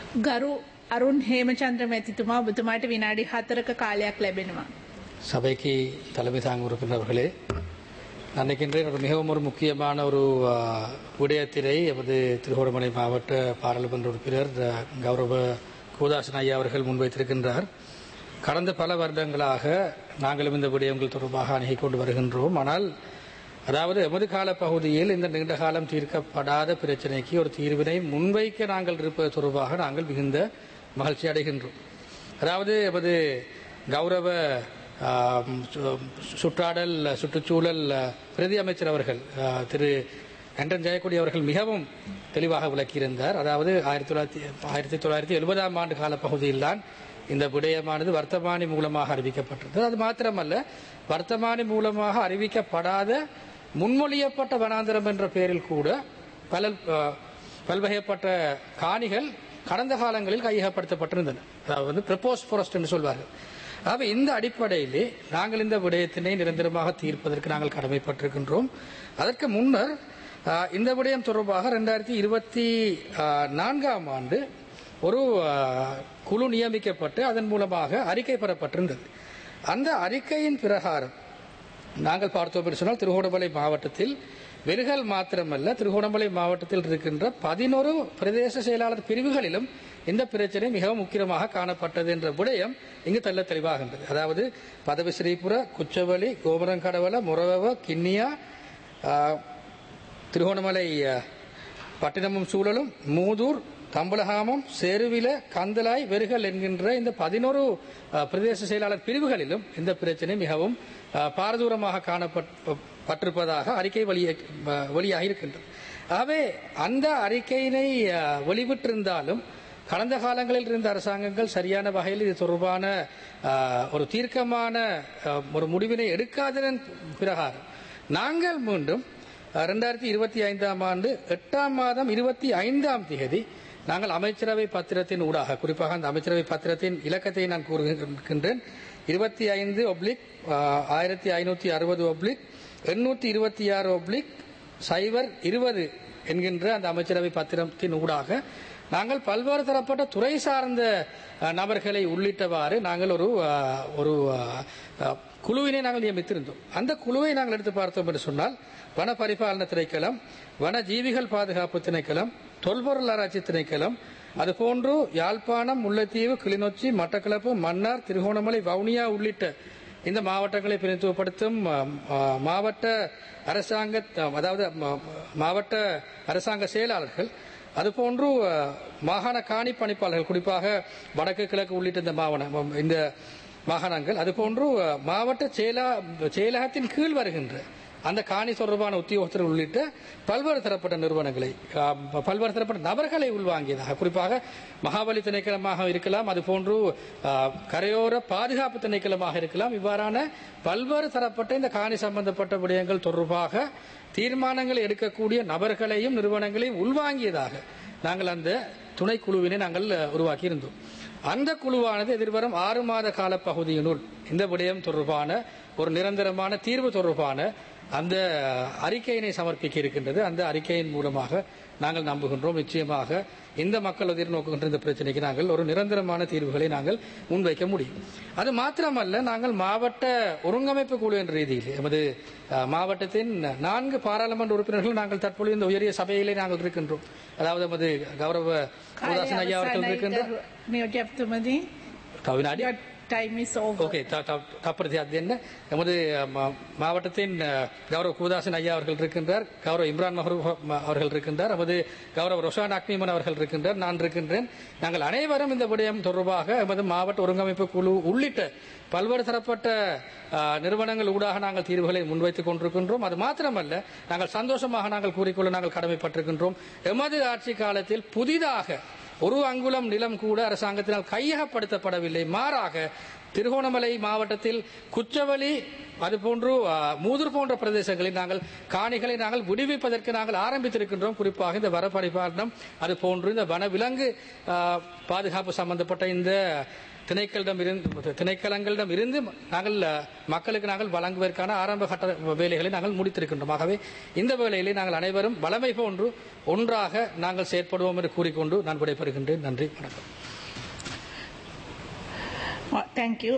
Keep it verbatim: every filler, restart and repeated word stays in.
ගරු අරුන් හේමචන්ද්‍ර මැතිතුමා ඔබතුමාට විනාඩි හතරක කාලයක් ලැබෙනවා. சபைக்கு தலைமை தாங்கும் உறுப்பினர்களே, நான் நினைக்கின்றேன் ஒரு மிகவும் ஒரு முக்கியமான ஒரு விடயத்தினை எமது திருகோணமலை மாவட்ட பாராளுமன்ற உறுப்பினர் கௌரவ கோதாசன் ஐயா அவர்கள் முன்வைத்திருக்கின்றார். கடந்த பல வருடங்களாக நாங்களும் இந்த விடயங்கள் தொடர்பாக அணுகிக் கொண்டு வருகின்றோம். ஆனால் அதாவது எமது கால பகுதியில் இந்த நீண்ட காலம் தீர்க்கப்படாத பிரச்சனைக்கு ஒரு தீர்வினை முன்வைக்க நாங்கள் இருப்பது தொடர்பாக நாங்கள் மிகுந்த மகிழ்ச்சி அடைகின்றோம். அதாவது எமது கௌரவ சுற்றாடல் சுற்றுச்சூழல் பிரதி அமைச்சர் அவர்கள் திரு கண்டன் ஜெயக்குடி அவர்கள் மிகவும் தெளிவாக விளக்கியிருந்தார். அதாவது ஆயிரத்தி தொள்ளாயிரத்தி ஆயிரத்தி தொள்ளாயிரத்தி எழுபதாம் ஆண்டு கால பகுதியில்தான் இந்த விடயமானது வர்த்தமானி மூலமாக அறிவிக்கப்பட்டது. அது மாத்திரமல்ல, வர்த்தமானி மூலமாக அறிவிக்கப்படாத முன்மொழியப்பட்ட வனாந்திரம் என்ற பெயரில் கூட பல பல்வகைப்பட்ட காணிகள் கடந்த காலங்களில் கையகப்படுத்தப்பட்டிருந்தன. அதாவது ப்ரப்போஸ் ஃபாரஸ்ட் என்று சொல்வார்கள். ஆக இந்த அடிப்படையிலே நாங்கள் இந்த விடயத்தினை நிரந்தரமாக தீர்ப்பதற்கு நாங்கள் கடமைப்பட்டிருக்கின்றோம். அதற்கு முன்னர் இந்த விடயம் தொடர்பாக இரண்டாயிரத்தி இருபத்தி நான்காம் ஆண்டு ஒரு குழு நியமிக்கப்பட்டு அதன் மூலமாக அறிக்கை பெறப்பட்டிருந்தது. அந்த அறிக்கையின் பிரகாரம் நாங்கள் பார்த்தோம் என்று சொன்னால் திருகோணமலை மாவட்டத்தில் வெறுகல் மாத்திரமல்ல, திருகோணமலை மாவட்டத்தில் இருக்கின்ற பதினோரு பிரதேச செயலாளர் பிரிவுகளிலும் இந்த பிரச்சனை மிகவும் முக்கியமாக காணப்பட்டது என்ற விடயம் இங்கு தெல்ல தெளிவாகின்றது. அதாவது பதவி ஸ்ரீபுர, குச்சவெளி, கோமரங்கடவல, முரவவ, கிண்ணியா, திருகோணமலை பட்டினமும் சூழலும், மூதூர், தம்பலகாமம், சேருவில, கந்தலாய், வெறுகல் என்கின்ற இந்த பதினோரு பிரதேச செயலாளர் பிரிவுகளிலும் இந்த பிரச்சனை மிகவும் பாரதூரமாக காணப்பட்டிருப்பதாக அறிக்கை வெளியாக இருக்கின்றது. ஆகவே அந்த அறிக்கையினை வெளிவிட்டிருந்தாலும் கடந்த காலங்களில் இருந்த அரசாங்கங்கள் சரியான வகையில் இது தொடர்பான ஒரு தீர்க்கமான ஒரு முடிவினை எடுக்காததன் பிரகாரம் நாங்கள் மீண்டும் இரண்டாயிரத்தி இருபத்தி ஐந்தாம் ஆண்டு எட்டாம் மாதம் இருபத்தி ஐந்தாம் தேதி நாங்கள் அமைச்சரவை பத்திரத்தின் ஊடாக, குறிப்பாக அந்த அமைச்சரவை பத்திரத்தின் இலக்கத்தை நான் கூறுகின்றேன், இருபத்தி ஐந்து ஒப்ளிக் ஆயிரத்தி ஐநூத்தி அறுபது ஒப்ளிக் எண்ணூத்தி இருபத்தி ஆறு ஒப்ளிக் சைபர் இருபது என்கின்ற அந்த அமைச்சரவை பத்திரத்தின் ஊடாக நாங்கள் பல்வேறு தரப்பட்ட துறை சார்ந்த நபர்களை உள்ளிட்டவாறு நாங்கள் ஒரு ஒரு குழுவினை நாங்கள் நியமித்திருந்தோம். அந்த குழுவை நாங்கள் எடுத்து பார்த்தோம் என்று சொன்னால் வன பரிபாலன திணைக்களம், வன ஜீவிகள் பாதுகாப்பு திணைக்களம், தொல்பொருள் ஆராய்ச்சி திணைக்களம், அதுபோன்று யாழ்ப்பாணம், முல்லைத்தீவு, கிளிநொச்சி, மட்டக்களப்பு, மன்னார், திருகோணமலை, வவுனியா உள்ளிட்ட இந்த மாவட்டங்களை பிரதிநிதித்துவப்படுத்தும் மாவட்ட அரசாங்க அதாவது மாவட்ட அரசாங்க செயலாளர்கள், அதுபோன்று மாகாண காணி பணிப்பாளர்கள், குறிப்பாக வடக்கு கிழக்கு உள்ளிட்ட இந்த மாவட்ட இந்த மாகாணங்கள், அதுபோன்று மாவட்ட செயலகத்தின் கீழ் வருகின்ற அந்த காணி தொடர்பான உத்தியோகத்தர்கள் உள்ளிட்ட பல்வேறு தரப்பட்ட நிறுவனங்களை, பல்வேறு தரப்பட்ட நபர்களை உள்வாங்கியதாக, குறிப்பாக மகாபலி திணைக்களமாக இருக்கலாம், அதுபோன்று கரையோர பாதுகாப்பு திணைக்களமாக இருக்கலாம், இவ்வாறான பல்வேறு தரப்பட்ட இந்த காணி சம்பந்தப்பட்ட விடயங்கள் தொடர்பாக தீர்மானங்களை எடுக்கக்கூடிய நபர்களையும் நிறுவனங்களையும் உள்வாங்கியதாக நாங்கள் அந்த துணைக்குழுவினை நாங்கள் உருவாக்கி இருந்தோம். அந்த குழுவானது எதிர்வரும் ஆறு மாத கால பகுதியினுள் இந்த விடயம் தொடர்பான ஒரு நிரந்தரமான தீர்வு தொடர்பான அந்த அறிக்கையினை சமர்ப்பிக்க இருக்கின்றது. அந்த அறிக்கையின் மூலமாக நாங்கள் நம்புகின்றோம் நிச்சயமாக இந்த மக்கள் எதிர்நோக்குகின்ற இந்த பிரச்சனைக்கு நாங்கள் ஒரு நிரந்தரமான தீர்வுகளை நாங்கள் முன்வைக்க முடியும். அது மாத்திரமல்ல, நாங்கள் மாவட்ட ஒருங்கமைப்பு குழு என்ற ரீதியில் எமது மாவட்டத்தின் நான்கு பாராளுமன்ற உறுப்பினர்கள் நாங்கள் தற்பொழுது இந்த உயரிய சபையிலே நாங்கள் இருக்கின்றோம். அதாவது எமது கௌரவ கோதாசன் ஐயா அவர்கள் இருக்கின்றார். ஓகே, தப்பது என்ன எமது மாவட்டத்தின் கௌரவ குதாசன் ஐயா அவர்கள் இருக்கின்றார், கௌரவ இம்ரான் மஹரூப் அவர்கள் இருக்கின்றார், எமது கௌரவ ரொஷான் அக்மீமன் அவர்கள் இருக்கின்றார், நான் இருக்கின்றேன். நாங்கள் அனைவரும் இந்த விடயம் தொடர்பாக எமது மாவட்ட ஒருங்கமைப்பு குழு உள்ளிட்ட பல்வேறு தரப்பட்ட நிறுவனங்கள் ஊடாக நாங்கள் தீர்வுகளை முன்வைத்துக் கொண்டிருக்கின்றோம். அது மாத்திரமல்ல, நாங்கள் சந்தோஷமாக நாங்கள் கூறிக்கொள்ள நாங்கள் கடமைப்பட்டிருக்கின்றோம். எமது ஆட்சி காலத்தில் புதிதாக ஒரு அங்குலம் நிலம் கூட அரசாங்கத்தினால் கையகப்படுத்தப்படவில்லை. மாறாக திருகோணமலை மாவட்டத்தில் குச்சவெளி, அதுபோன்று மூதூர் போன்ற பிரதேசங்களில் நாங்கள் காணிகளை நாங்கள் விடுவிப்பதற்கு நாங்கள் ஆரம்பித்திருக்கின்றோம். குறிப்பாக இந்த வன பரிபாலனம், அதுபோன்று இந்த வன விலங்கு பாதுகாப்பு சம்பந்தப்பட்ட இந்த திணைக்களிடம் இருந்து திணைக்களங்களிடம் இருந்து நாங்கள் மக்களுக்கு நாங்கள் வழங்குவதற்கான ஆரம்ப கட்ட வேலைகளை நாங்கள் முடித்திருக்கின்றோம். ஆகவே இந்த வேளையிலே நாங்கள் அனைவரும் வளமை போன்று ஒன்றாக நாங்கள் செயற்படுவோம் என்று கூறிக்கொண்டு நான் விடைபெறுகின்றேன். நன்றி, வணக்கம். Thank you.